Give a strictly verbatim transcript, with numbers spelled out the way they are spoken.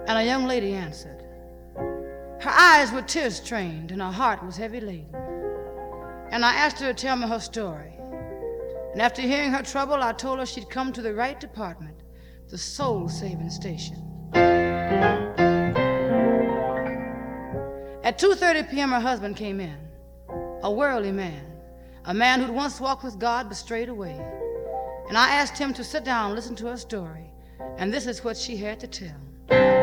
And a young lady answered. Her eyes were tear-strained and her heart was heavy laden. And I asked her to tell me her story. And after hearing her trouble, I told her she'd come to the right department, the soul-saving station. At two thirty p.m. her husband came in, a worldly man, a man who'd once walked with God but strayed away. And I asked him to sit down and listen to her story, and this is what she had to tell.